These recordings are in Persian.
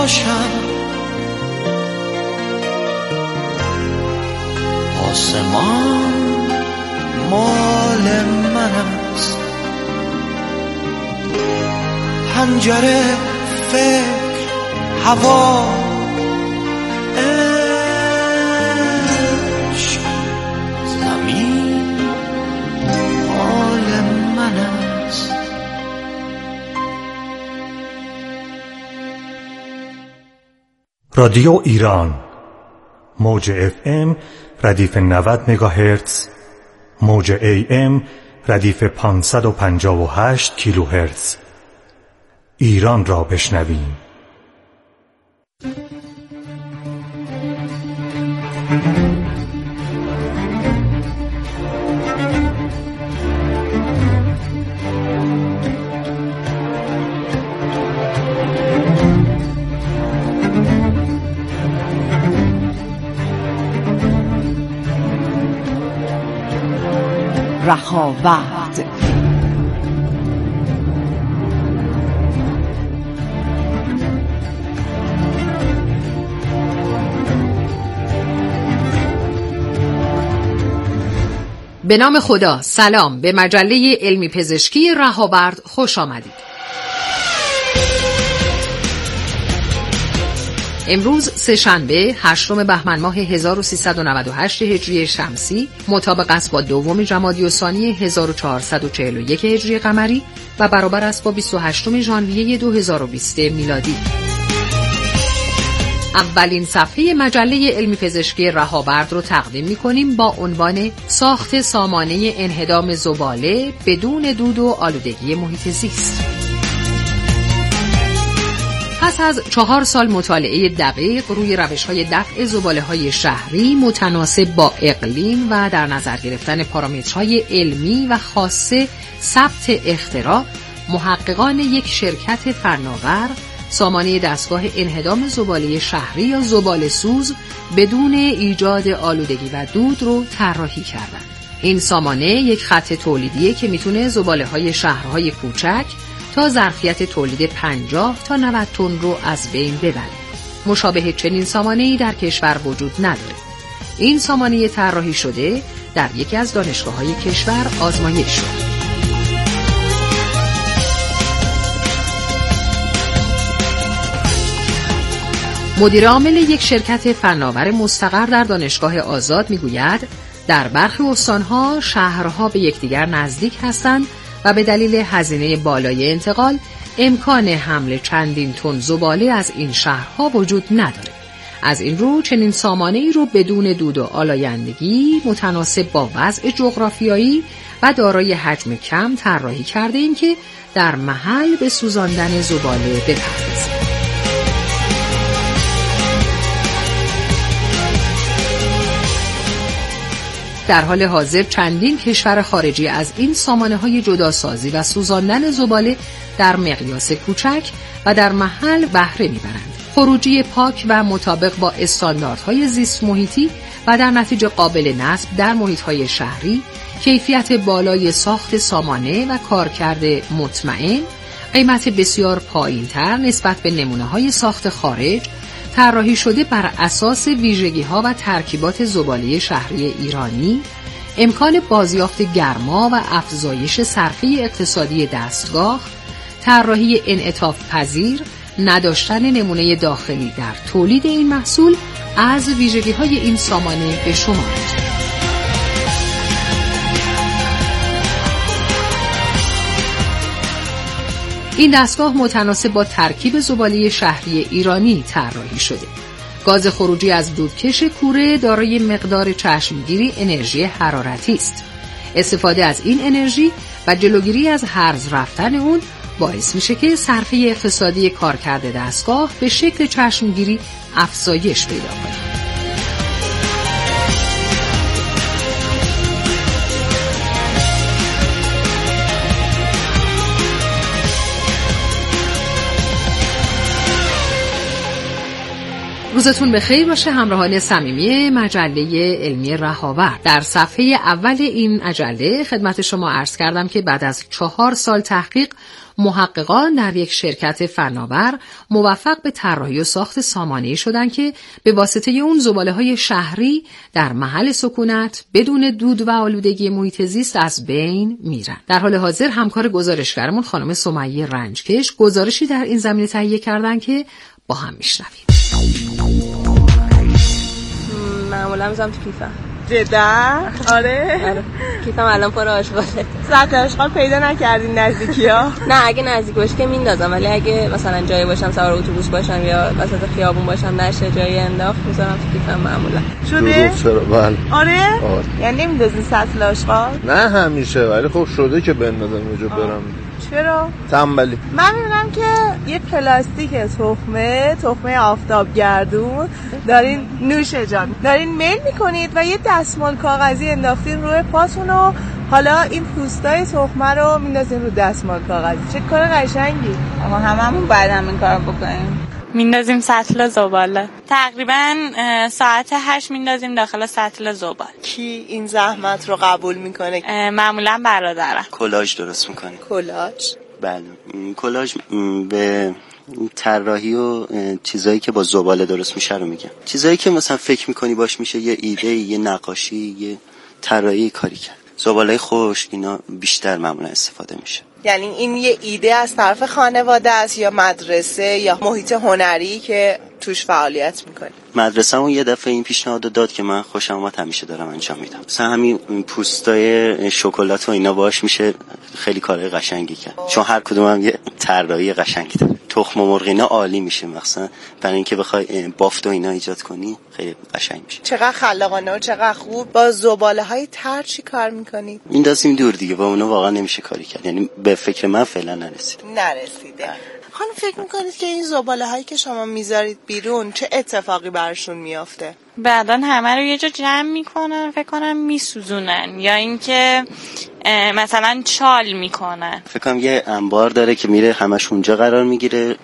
باشم، آسمان مال من است، پنجره فکر هوا عشق، زمین مال من است. رادیو ایران، موج FM ردیف 90 مگاهرتز، موج AM ردیف 558 کیلوهرتز. ایران را بشنویم. رهاورد. به نام خدا. سلام، به مجله علمی پزشکی رهاورد خوش آمدید. امروز سه‌شنبه 8 بهمن ماه 1398 هجری شمسی مطابق است با 2 جمادی الثانی 1441 هجری قمری و برابر است با 28 ژانویه 2020 میلادی. اولین صفحه مجله علمی پزشکی رهاورد رو تقدیم می‌کنیم با عنوان ساخت سامانه انهدام زباله بدون دود و آلودگی محیط زیست. پس از 4 سال مطالعه دقیق روی روش‌های دفع زباله‌های شهری متناسب با اقلیم و در نظر گرفتن پارامترهای علمی و خاصه ثبت اختراع، محققان یک شرکت فناور سامانه دستگاه انهدام زباله شهری یا زباله سوز بدون ایجاد آلودگی و دود رو طراحی کردند. این سامانه یک خط تولیدیه که میتونه زباله‌های شهرهای کوچک تا ظرفیت تولید 50 تا 90 تن رو از بین ببره. مشابه چنین سامانه‌ای در کشور وجود نداره. این سامانه طراحی شده در یکی از دانشگاه‌های کشور آزمایش شد. مدیر عامل یک شرکت فناور مستقر در دانشگاه آزاد میگوید در برخی استان‌ها شهرها به یکدیگر نزدیک هستند و به دلیل هزینه بالای انتقال امکان حمل چندین تن زباله از این شهرها وجود نداره. از این رو چنین سامانه‌ای رو بدون دود و آلایندگی متناسب با وضع جغرافیایی و دارای حجم کم طراحی کرده ایم که در محل به سوزاندن زباله بپردازه. در حال حاضر چندین کشور خارجی از این سامانه‌های جداسازی و سوزاندن زباله در مقیاس کوچک و در محل بهره می‌برند. خروجی پاک و مطابق با استانداردهای زیست محیطی و در نتیجه قابل نصب در محیط‌های شهری، کیفیت بالای ساخت سامانه و کارکرد مطمئن، قیمت بسیار پایین‌تر نسبت به نمونه‌های ساخت خارج، طراحی شده بر اساس ویژگی‌ها و ترکیبات زباله شهری ایرانی، امکان بازیافت گرما و افزایش صرفه اقتصادی دستگاه، طراحی انعطاف پذیر، نداشتن نمونه داخلی در تولید این محصول از ویژگی‌های این سامانه به شمار می‌رود. این دستگاه متناسب با ترکیب زباله شهری ایرانی طراحی شده. گاز خروجی از دودکش کوره دارای مقدار چشمگیری انرژی حرارتی است. استفاده از این انرژی و جلوگیری از هرز رفتن اون باعث میشه که صرفه اقتصادی کارکرد دستگاه به شکل چشمگیری افزایش پیدا کنه. روزتون بخیر باشه همراهان صمیمی مجله علمی رهاورد. در صفحه اول این مجله خدمت شما عرض کردم که بعد از 4 سال تحقیق محققان در یک شرکت فناور موفق به طراحی و ساخت سامانه‌ای شدند که به واسطه اون زباله‌های شهری در محل سکونت بدون دود و آلودگی محیط زیست از بین میرن. در حال حاضر همکار گزارشگرمون خانم سمیه رنجکش گزارشی در این زمینه تهیه کردن که با هم میشنویم. معمولا میذارم تو کیفم. جدا؟ آره کیفم الان پر آشغاله. سطح آشغال پیدا نکردین نزدیکی‌ها؟ نه اگه نزدیک باشه که میندازم، ولی اگه مثلا جایی باشم سوار اتوبوس باشم یا وسط خیابون باشم نشه جایی انداخت میذارم تو کیفم معمولا. شده؟ چرا؟ بله. آره؟ یعنی نمیندازین سطل آشغال؟ نه همیشه، ولی خب شده که بندازم اونجا برم. چرا؟ تنبلی. من می‌بینم که یه پلاستیک تخمه آفتابگردون دارین نوشه جان دارین میل میکنید و یه دستمال کاغذی انداختین روی پاتون و حالا این پوستای تخمه رو میندازین رو دستمال کاغذی. چه کار قشنگی. اما هممون بعدم این کارو بکنیم. میندازیم سطل زباله. تقریبا ساعت 8 میندازیم داخل سطل زباله. کی این زحمت رو قبول میکنه؟ معمولا برادرم. کلاژ درست میکنه. کلاژ؟ بله. کلاژ به طراحی و چیزایی که با زباله درست میشه رو میگم. چیزایی که مثلا فکر میکنی باش میشه یه ایده، یه نقاشی، یه طراحی کاری کرد. زباله خشک اینا بیشتر معمولا استفاده میشه. یعنی این یه ایده از طرف خانواده است یا مدرسه یا محیط هنری که توش فعالیت میکنی؟ مدرسه‌مون یه دفعه این پیشنهادو داد که من خوشم اومد همیشه دارم انجام میدم. مثلا همین پوستای شکلات و اینا باش میشه خیلی کارهای قشنگی کرد. چون هر کدوم هم یه طراحی قشنگی داره. تخم مرغ اینا عالی میشه، مثلا برای اینکه بخوای بافت و اینا ایجاد کنی خیلی قشنگ میشه. چقدر خلاقانه و چقدر خوب. با زباله‌های تر چی کار میکنید؟ میندازیم دور دیگه، با اونا واقعا نمیشه کاری کرد. یعنی به فکر من فعلا نرسیده. خانم فکر میکنید که این زباله هایی که شما میذارید بیرون چه اتفاقی برشون میافته؟ بعدن همه رو یه جا جمع میکنن، فکر کنم میسوزونن یا اینکه مثلا چال میکنن. فکر کنم یه انبار داره که میره همش اونجا قرار میگیره،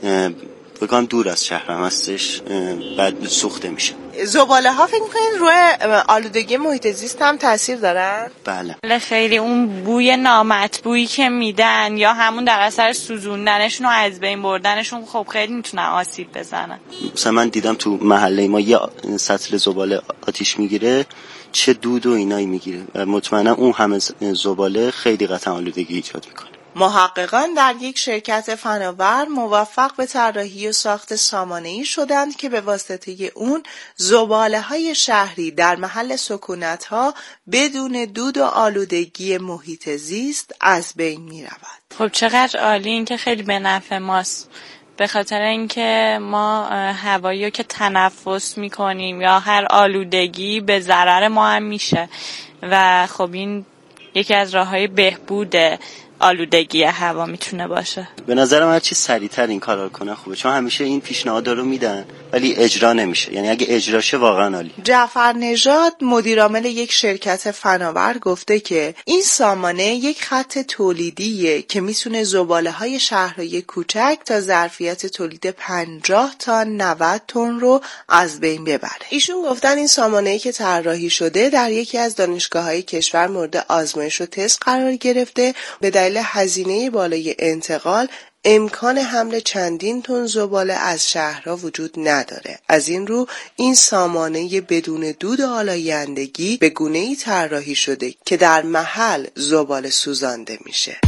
فکر کنم دور از شهر هم هستش، بعد سوخته میشه. زباله ها فکر میکنید روی آلودگی محیط زیست هم تاثیر دارن؟ بله. خیلی اون بوی نامطبوعی که میدن یا همون در اثر سوزوندنشون و از بین بردنشون خب خیلی میتونن آسیب بزنن. مثلا من دیدم تو محله ما یه سطل زباله آتیش میگیره، چه دود و اینایی میگیره و مطمئنم اون همه زباله خیلی قطعا آلودگی ایجاد میکنه. محققان در یک شرکت فناور موفق به طراحی و ساخت سامانه‌ای شدند که به واسطه اون زباله‌های شهری در محل سکونت‌ها بدون دود و آلودگی محیط زیست از بین می‌رود. خب چقدر عالی، این که خیلی به نفع ماست، به خاطر اینکه ما هوایی رو که تنفس می‌کنیم یا هر آلودگی به ضرر ما هم میشه و خب این یکی از راه‌های بهبود آلودگی هوا میتونه باشه. به نظرم هر چی سریعتر این کارا رو کنه خوبه، چون همیشه این پیشنهادا رو میدن ولی اجرا نمیشه. یعنی اگه اجرا شه واقعا عالی. جعفر نژاد مدیرعامل یک شرکت فناور گفته که این سامانه یک خط تولیدیه که میتونه زباله‌های شهرهای کوچک تا ظرفیت تولید 50 تا 90 تن رو از بین ببره. ایشون گفتن این سامانه‌ای که طراحی شده در یکی از دانشگاه‌های کشور مورد آزمایش و تست قرار گرفته. به دلیل هزینه بالای انتقال امکان حمل چندین تن زباله از شهرها وجود نداره. از این رو این سامانه بدون دود آلایندگی به گونه‌ای طراحی شده که در محل زباله سوزانده میشه.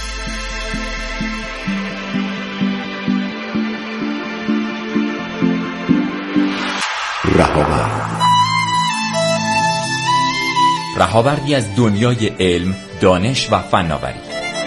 رهاوردی از دنیای علم، دانش و فناوری.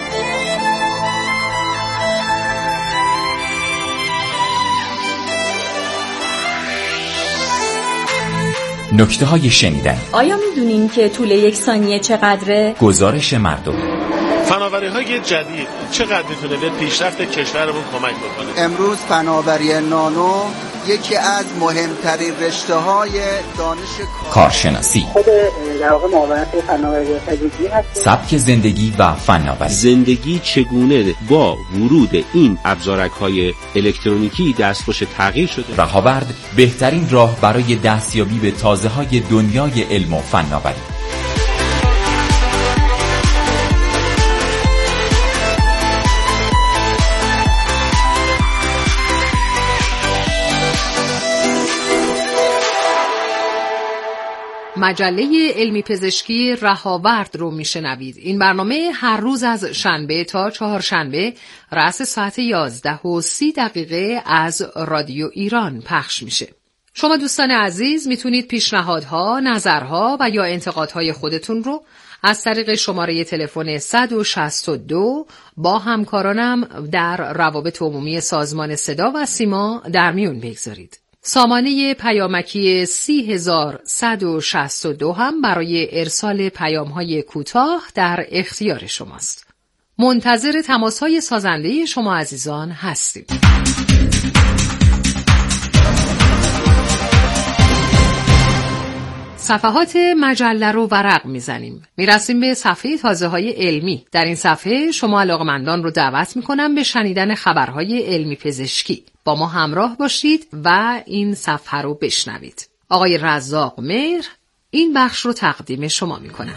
نکته‌های شنیدنی. آیا میدونین که طول یک ثانیه چقدره؟ گزارش مردم. فناوری‌های جدید چقدر میتونه به پیشرفت کشورمون کمک بکنه؟ امروز فناوری نانو یکی از مهمترین رشته‌های دانش کارشناسی، خود در واقع معاونت فناوری تجدیدی هست. سبک زندگی و فناوری. زندگی چگونه با ورود این ابزارک‌های الکترونیکی دستخوش تغییر شده. رهاورد بهترین راه برای دستیابی به تازه‌های دنیای علم و فناوری. مجله علمی پزشکی رهاورد رو میشنوید. این برنامه هر روز از شنبه تا چهارشنبه رأس ساعت 11:30 از رادیو ایران پخش میشه. شما دوستان عزیز میتونید پیشنهادها، نظرها و یا انتقادهای خودتون رو از طریق شماره تلفن 162 با همکارانم در روابط عمومی سازمان صدا و سیما در میون بگذارید. سامانه پیامکی 30162 هم برای ارسال پیام‌های کوتاه در اختیار شماست. منتظر تماس‌های سازنده شما عزیزان هستیم. صفحات مجله رو ورق میزنیم. میرسیم به صفحه تازه‌های علمی. در این صفحه شما علاقه‌مندان رو دعوت میکنم به شنیدن خبرهای علمی پزشکی. با ما همراه باشید و این صفحه رو بشنوید. آقای رزاق مهر این بخش رو تقدیم شما میکنم.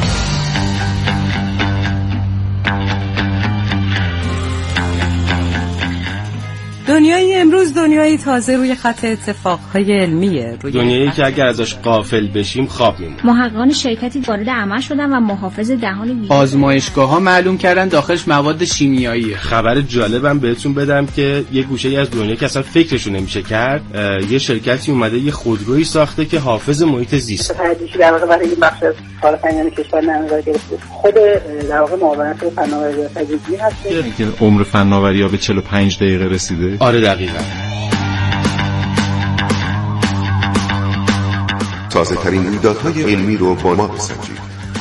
دنیای امروز دنیای تازه روی خط اتفاقهای علمیه. دنیایی که اگر ازش غافل بشیم خواب میمونیم. محققان شرکتی وارد عمل شدن و محافظ دهان ویروس. آزمایشگاه‌ها معلوم کردن داخلش مواد شیمیاییه. خبر جالبم بهتون بدم که یه گوشه‌ای از دنیا که اصلا فکرشو نمیشه کرد، یه شرکتی اومده یه خودرویی ساخته که حافظ محیط زیست. تحریشی در واقع برای این بخش از کارآفرینان کشور نظر گرفته. خود در واقع معاونت فناوری و تجهیزی هست که عمر فناوری‌ها به 45 دقیقه رسیده. آره دقیقاً. تازه ترین رویدادهای علمی رو با ما بسنجید.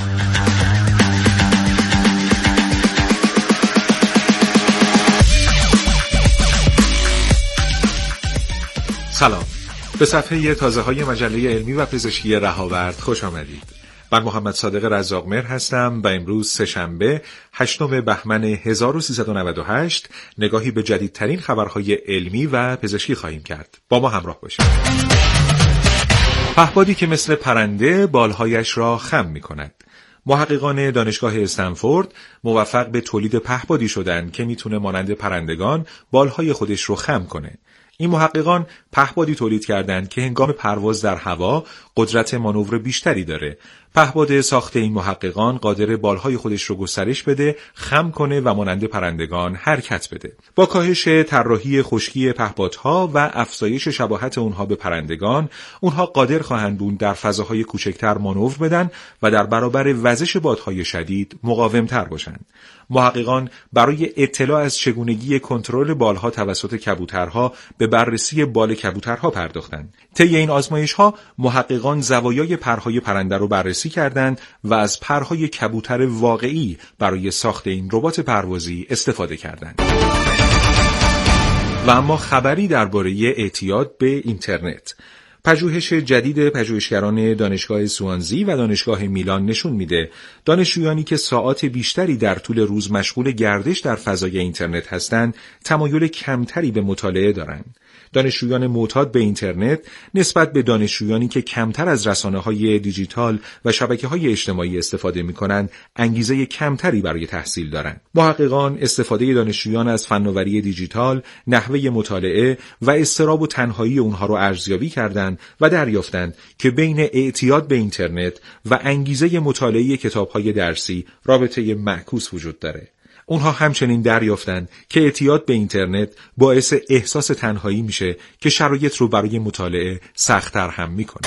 سلام. به صفحه تازه‌های مجله علمی و پزشکی رهاورد خوش آمدید. من محمد صادق رزاق مهر هستم و امروز سه‌شنبه 8 بهمن 1398 نگاهی به جدیدترین خبرهای علمی و پزشکی خواهیم کرد. با ما همراه باشید. پهپادی که مثل پرنده بالهایش را خم می‌کند. محققان دانشگاه استنفورد موفق به تولید پهپادی شدند که میتونه مانند پرندگان بالهای خودش رو خم کنه. این محققان پهپادی تولید کردند که هنگام پرواز در هوا قدرت مانور بیشتری داره. پهپاد ساخت این محققان قادر بالهای خودش رو گسترش بده، خم کنه و مانند پرندگان حرکت بده. با کاهش طراحی خشکی پهپادها و افزایش شباهت اونها به پرندگان، اونها قادر خواهند بود در فضاهای کوچکتر مانور بدن و در برابر وزش بادهای شدید مقاومتر باشند. محققان برای اطلاع از چگونگی کنترل بالها توسط کبوترها به بررسی بال کبوترها پرداختند. طی این آزمایش‌ها محققان زوایای پرهای پرنده رو بررسی کردند و از پرهای کبوتر واقعی برای ساخت این ربات پروازی استفاده کردند. و اما خبری درباره اعتیاد به اینترنت. پژوهش جدید پژوهشگران دانشگاه سوانزی و دانشگاه میلان نشون میده دانشجویانی که ساعات بیشتری در طول روز مشغول گردش در فضای اینترنت هستند تمایل کمتری به مطالعه دارند. دانشجویان معتاد به اینترنت نسبت به دانشجویانی که کمتر از رسانه‌های دیجیتال و شبکه‌های اجتماعی استفاده می‌کنند انگیزه کمتری برای تحصیل دارند. محققان استفاده دانشجویان از فناوری دیجیتال، نحوه مطالعه و اضطراب و تنهایی اونها رو ارزیابی کردند و دریافتند که بین اعتیاد به اینترنت و انگیزه مطالعه کتاب‌های درسی رابطه معکوس وجود داره. اونها همچنین دریافتند که اعتیاد به اینترنت باعث احساس تنهایی میشه که شرایط رو برای مطالعه سخت‌تر هم میکنه.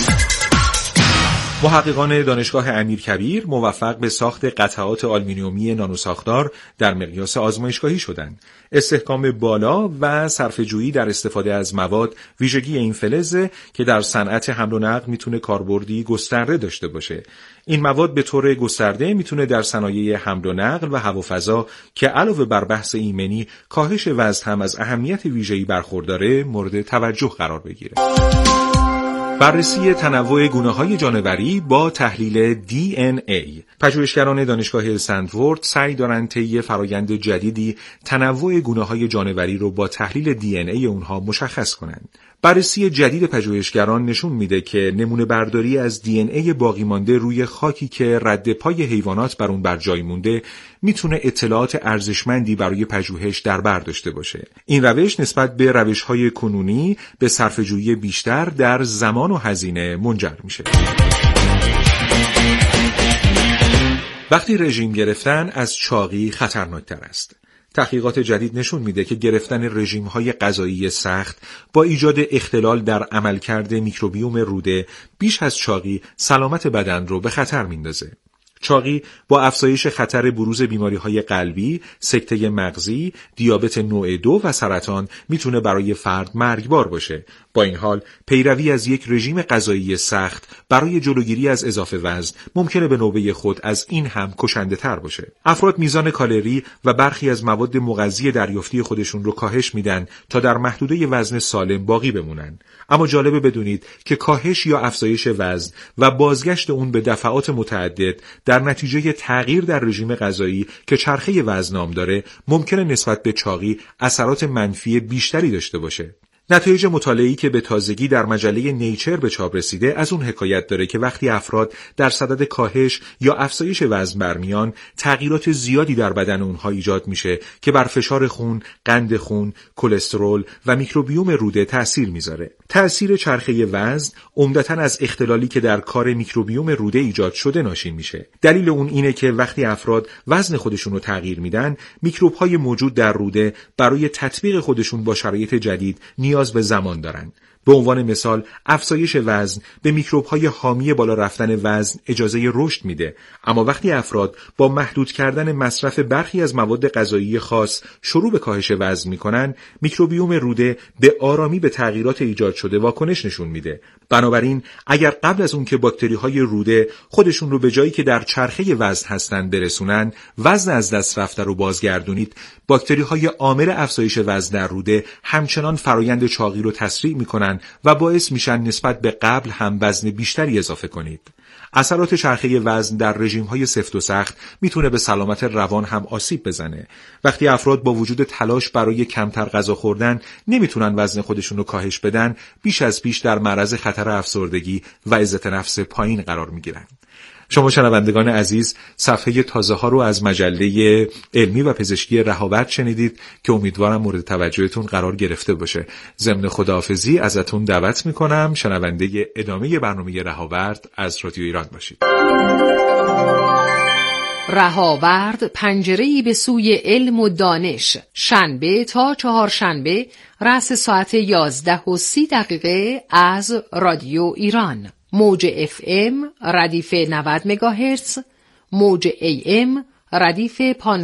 محققان دانشگاه امیرکبیر موفق به ساخت قطعات آلومینیومی نانوساختار در مقیاس آزمایشگاهی شدند. استحکام بالا و صرفه‌جویی در استفاده از مواد ویژگی این فلزه که در صنعت حمل و نقل میتونه کاربردی گسترده داشته باشه. این مواد به طور گسترده میتونه در صنایع حمل و نقل و هوافضا که علاوه بر بحث ایمنی کاهش وزن هم از اهمیت ویژه‌ای برخورداره مورد توجه قرار بگیره. بررسی تنوع گونه‌های جانوری با تحلیل DNA. پژوهشگران دانشگاه استنفورد سعی دارند طی فرایند جدیدی تنوع گونه‌های جانوری رو با تحلیل DNA اونها مشخص کنند. بررسی جدید پژوهشگران نشون میده که نمونه برداری از DNA باقی مانده روی خاکی که رد پای حیوانات بر اون بر جای مونده میتونه اطلاعات ارزشمندی برای پژوهش در بر داشته باشه. این روش نسبت به روش‌های کنونی به صرفه‌جویی بیشتر در زمان و هزینه منجر میشه. وقتی رژیم گرفتن از چاقی خطرناکتر است. تحقیقات جدید نشون میده که گرفتن رژیم‌های غذایی سخت با ایجاد اختلال در عملکرد میکروبیوم روده بیش از چاقی سلامت بدن رو به خطر میندازه. چاقی با افزایش خطر بروز بیماری‌های قلبی، سکته مغزی، دیابت نوع 2 و سرطان میتونه برای فرد مرگبار باشه. با این حال پیروی از یک رژیم غذایی سخت برای جلوگیری از اضافه وزن ممکنه به نوبه خود از این هم کشنده تر باشه. افراد میزان کالری و برخی از مواد مغذی دریافتی خودشون رو کاهش میدن تا در محدوده وزن سالم باقی بمونن. اما جالبه بدونید که کاهش یا افزایش وزن و بازگشت اون به دفعات متعدد در نتیجه تغییر در رژیم غذایی که چرخه وزن نام داره ممکنه نسبت به چاقی اثرات منفی بیشتری داشته باشه. نتایج مطالعه‌ای که به تازگی در مجله نیچر به چاپ رسیده از اون حکایت داره که وقتی افراد در صدد کاهش یا افزایش وزن برمیان، تغییرات زیادی در بدن اونها ایجاد میشه که بر فشار خون، قند خون، کلسترول و میکروبیوم روده تأثیر میذاره. تأثیر چرخه وزن عمدتاً از اختلالی که در کار میکروبیوم روده ایجاد شده ناشی میشه. دلیل اون اینه که وقتی افراد وزن خودشون رو تغییر میدن، میکروب‌های موجود در روده برای تطبیق خودشون با شرایط جدید نیاز به زمان دارن. به عنوان مثال افزایش وزن به میکروب‌های حامی بالا رفتن وزن اجازه رشد میده، اما وقتی افراد با محدود کردن مصرف برخی از مواد غذایی خاص شروع به کاهش وزن میکنن، میکروبیوم روده به آرامی به تغییرات ایجاد شده واکنش نشون میده. بنابراین اگر قبل از اون که باکتری‌های روده خودشون رو به جایی که در چرخه وزن هستن برسونن، وزن از دست رفته رو بازگردونید، باکتری‌های عامل افزایش وزن در روده همچنان فرایند چاقی رو تسریع میکنن و باعث میشن نسبت به قبل هم وزن بیشتری اضافه کنید. اثرات چرخه وزن در رژیم‌های سفت و سخت میتونه به سلامت روان هم آسیب بزنه. وقتی افراد با وجود تلاش برای کمتر غذا خوردن نمیتونن وزن خودشون رو کاهش بدن، بیش از پیش در معرض خطر افسردگی و عزت نفس پایین قرار میگیرن. شما شنوندگان عزیز صفحه تازه ها رو از مجله علمی و پزشکی رهاورد شنیدید که امیدوارم مورد توجهتون قرار گرفته باشه. ضمن خداحافظی ازتون دعوت میکنم شنونده ادامه برنامه رهاورد از رادیو ایران باشید. رهاورد پنجره‌ای به سوی علم و دانش، شنبه تا چهارشنبه رأس ساعت 11:30 از رادیو ایران. موج FM ردیف 90 مگاهرتز، موج AM ردیف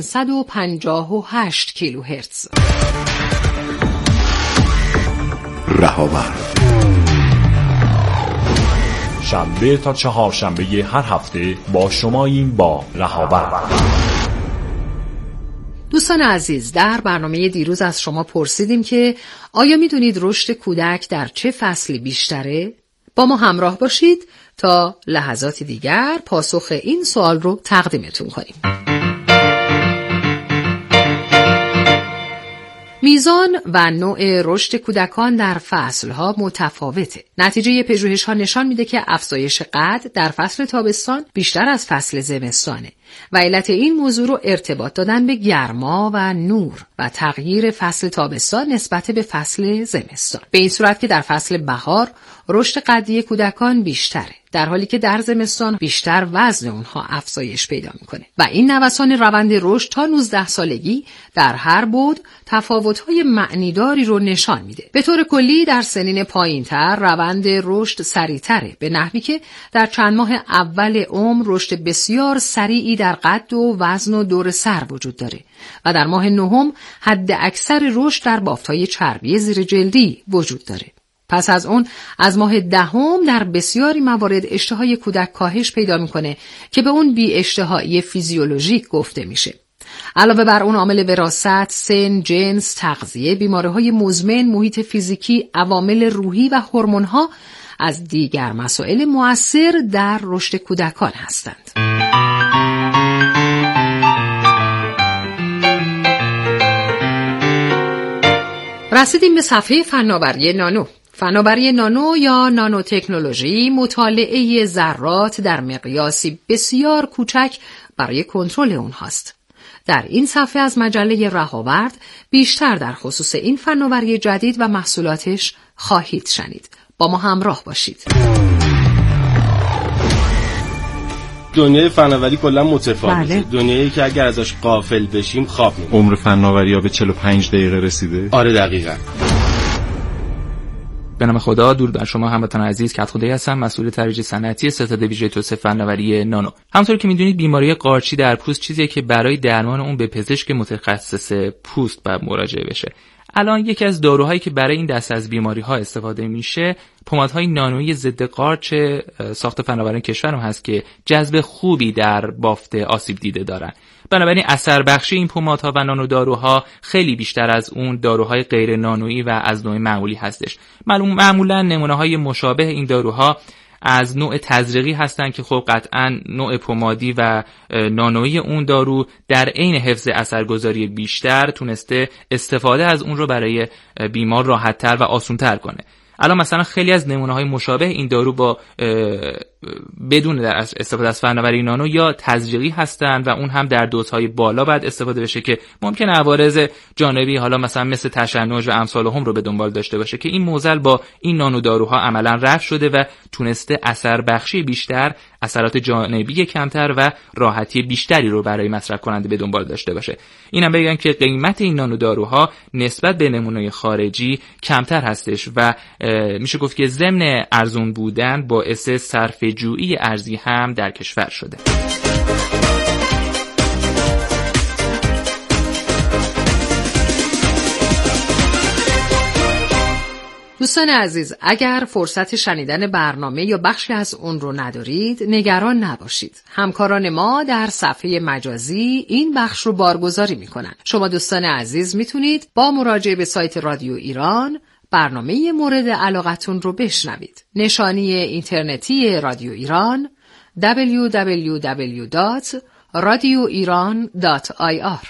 558 کیلوهرتز. رهاورد شنبه تا چهارشنبه هر هفته با شماییم با رهاورد. دوستان عزیز، در برنامه دیروز از شما پرسیدیم که آیا میدونید رشد کودک در چه فصلی بیشتره؟ با ما همراه باشید تا لحظات دیگر پاسخ این سوال رو تقدیمتون کنیم. میزان و نوع رشد کودکان در فصلها متفاوته. نتیجه پژوهش‌ها نشان میده که افزایش قد در فصل تابستان بیشتر از فصل زمستانه و علت این موضوع رو ارتباط دادن به گرما و نور و تغییر فصل تابستان نسبت به فصل زمستان. به این صورت که در فصل بهار رشد قدی کودکان بیشتره، در حالی که در زمستان بیشتر وزن اونها افزایش پیدا میکنه و این نوسان روند رشد تا 19 سالگی در هر بعد تفاوت‌های معنیداری رو نشان میده. به طور کلی در سنین پایین‌تر روند رشد سریع‌تره، به نحوی که در چند ماه اول عمر رشد بسیار سریعی در قد و وزن و دور سر وجود داره و در ماه نهم حد اکثر رشد در بافت‌های چربی زیر جلدی وجود داره. پس از اون از ماه دهم در بسیاری موارد اشتهای کودک کاهش پیدا میکنه که به اون بی اشتهایی فیزیولوژیک گفته میشه. علاوه بر اون عامل وراثت، سن، جنس، تغذیه، بیماری‌های مزمن، محیط فیزیکی، عوامل روحی و هورمون‌ها از دیگر مسائل مؤثر در رشد کودکان هستند. رسیدیم به صفحه فناوری نانو. فناوری نانو یا نانو تکنولوژی مطالعه ذرات در مقیاسی بسیار کوچک برای کنترل اونهاست. در این صفحه از مجله رهاورد بیشتر در خصوص این فناوری جدید و محصولاتش خواهید شنید. با ما همراه باشید. دنیای فناوری کلا متفاوته. دنیایی که اگر ازش غافل بشیم خواب می‌بینیم. عمر فناوری‌ها به 45 دقیقه رسیده؟ آره دقیقاً. به نام خدا، درود بر شما هموطنان عزیز. کدخدایی هستم، مسئول ترویج صنعتی ستاد ویژه توسعه فناوری نانو. همونطور که میدونید بیماری قارچی در پوست چیزیه که برای درمان اون به پزشک متخصص پوست باید مراجعه بشه. الان یکی از داروهایی که برای این دسته از بیماری‌ها استفاده میشه پمادهای نانویی ضد قارچ ساخت فناوران کشورم هست که جذب خوبی در بافت آسیب دیده دارن. بنابراین اثر بخشی این پمادها و نانو داروها خیلی بیشتر از اون داروهای غیر نانویی و از نوع معمولی هستش. معمولا نمونه‌های مشابه این داروها از نوع تزریقی هستن که خب قطعاً نوع پمادی و نانویی اون دارو در عین حفظ اثرگذاری بیشتر تونسته استفاده از اون رو برای بیمار راحت‌تر و آسان‌تر کنه. الان مثلا خیلی از نمونه‌های مشابه این دارو با بدون در استفاده از فناوری نانو یا تزریقی هستن و اون هم در دوزهای بالا باید استفاده بشه که ممکنه عوارض جانبی حالا مثلا مثل تشنج و امثال هم رو به دنبال داشته باشه که این معضل با این نانو داروها عملا رفع شده و تونسته اثر بخشی بیشتر، اثرات جانبی کمتر و راحتی بیشتری رو برای مصرف کننده به دنبال داشته باشه. اینم بگم که قیمت این نانو داروها نسبت به نمونه خارجی کمتر هستش و میشه گفت که ضمن ارزون بودن باعث صرفه جویی ارزی هم در کشور شده. دوستان عزیز، اگر فرصت شنیدن برنامه یا بخشی از اون رو ندارید، نگران نباشید. همکاران ما در صفحه مجازی این بخش رو بارگذاری میکنن. شما دوستان عزیز میتونید با مراجعه به سایت رادیو ایران برنامه مورد علاقتون رو بشنوید. نشانی اینترنتی رادیو ایران www.radioiran.ir.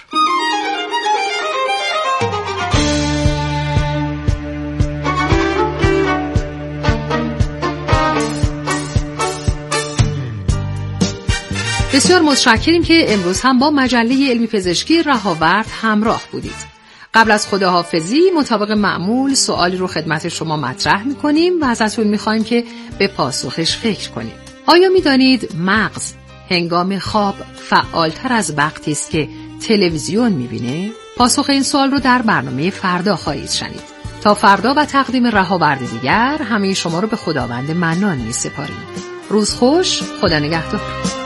بسیار متشکریم که امروز هم با مجله علمی پزشکی رهاورد همراه بودید. قبل از خداحافظی مطابق معمول سوالی رو خدمت شما مطرح می‌کنیم و ازتون می‌خوایم که به پاسخش فکر کنید. آیا می‌دانید مغز هنگام خواب فعالتر از وقتی است که تلویزیون می‌بینه؟ پاسخ این سوال رو در برنامه فردا خواهید شنید. تا فردا و تقدیم رهاورد دیگر همه شما رو به خداوند منان می‌سپاریم. روز خوش، خدا نگهدار.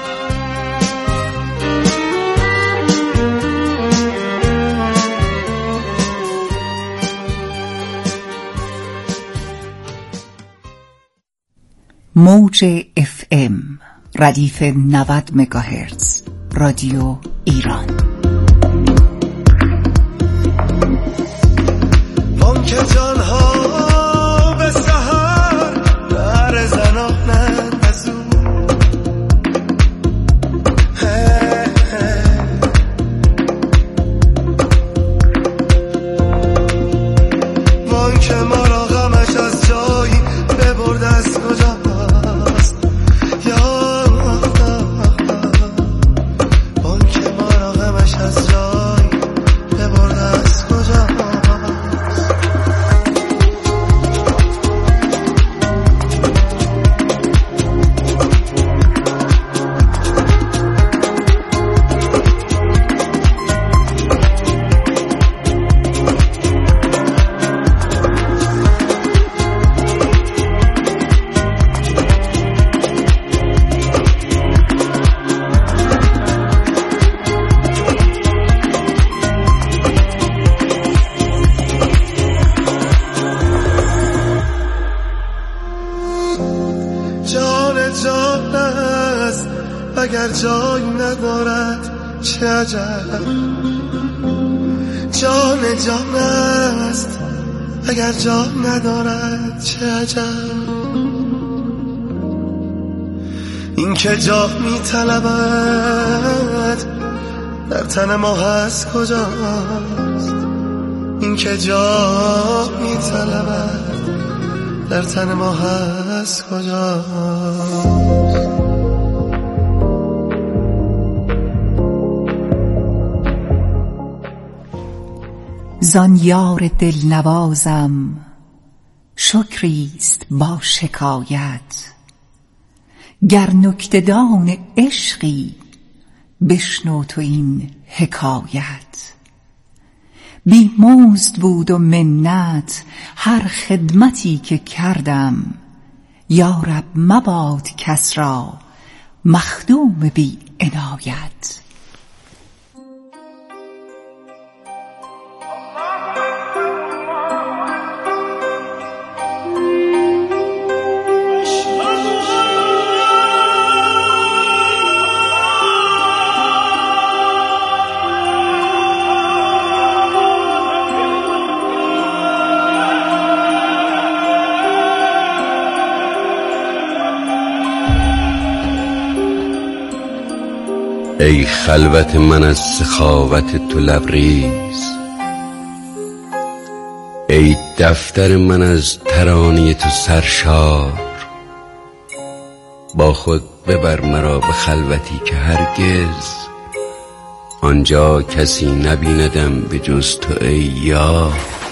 موج FM ردیف 90 مگاهرتز رادیو ایران. بانک جانها به سحر در زنانند از او بانک ما را غمش از جایی ببرد از کجا اگر جای ندارد چه عجب، جان جان است اگر جای ندارد چه عجب، این که جا میطلبد در تن ما هست کجاست، این که جا میطلبد در تن ما هست کجاست. زان یار دلنوازم شکریست با شکایت. گر نکته‌دان عشقی بشنو تو این حکایت. بی مزد بود و منت هر خدمتی که کردم، یا رب مباد کس را مخدوم بی عنایت. ای خلوت من از سخاوت تو لبریز، ای دفتر من از ترانه تو سرشار. با خود ببر مرا به خلوتی که هرگز آنجا کسی نبیندم به جز تو ای یار.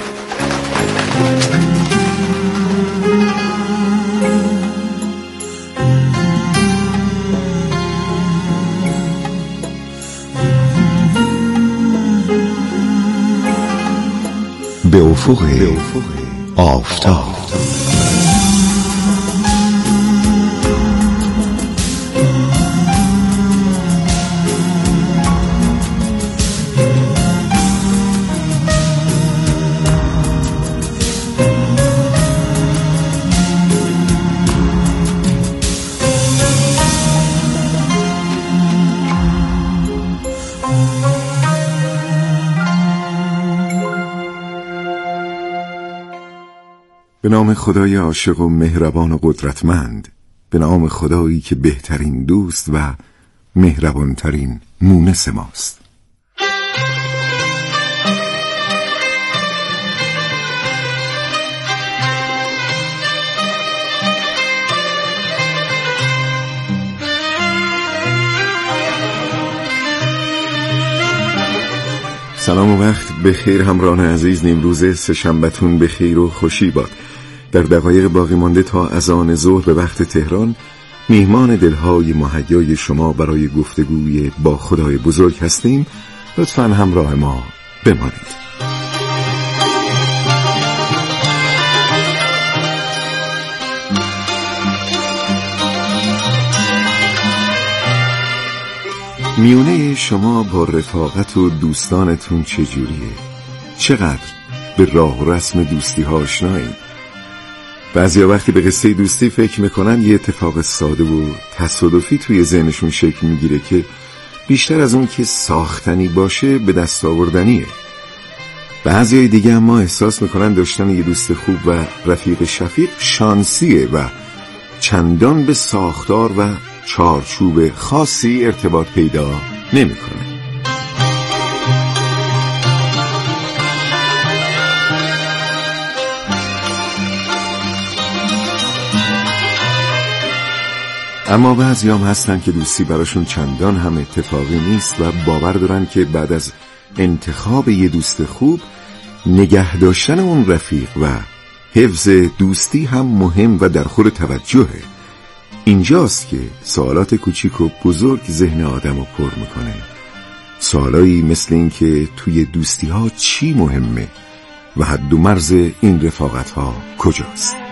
به افق آفتاب. به نام خدای عاشق و مهربان و قدرتمند، به نام خدایی که بهترین دوست و مهربانترین مونس ماست. سلام و وقت بخیر همراهان عزیز. نیمروز سه‌شنبه‌تون بخیر و خوشی باد. در دقایق باقی مانده تا اذان ظهر به وقت تهران میهمان دلهای مهیای شما برای گفتگوی با خدای بزرگ هستیم. لطفاً همراه ما بمانید. میونه شما با رفاقت و دوستانتون چجوریه؟ چقدر به راه و رسم دوستی ها آشنایید؟ بعضیا وقتی به قصه دوستی فکر میکنن یه اتفاق ساده و تصادفی توی ذهنشون شکل میگیره که بیشتر از اون که ساختنی باشه به دست آوردنیه. بعضیای دیگه اما احساس میکنن داشتن یه دوست خوب و رفیق شفیق شانسیه و چندان به ساختار و چارچوب خاصی ارتباط پیدا نمیکنه. اما بعضی هم هستن که دوستی براشون چندان هم اتفاقی نیست و باور دارن که بعد از انتخاب یه دوست خوب نگه داشتن اون رفیق و حفظ دوستی هم مهم و در خور توجهه. اینجاست که سوالات کوچیک و بزرگ ذهن آدم رو پر میکنه. سوالایی مثل این که توی دوستی ها چی مهمه و حد و مرز این رفاقت ها کجاست؟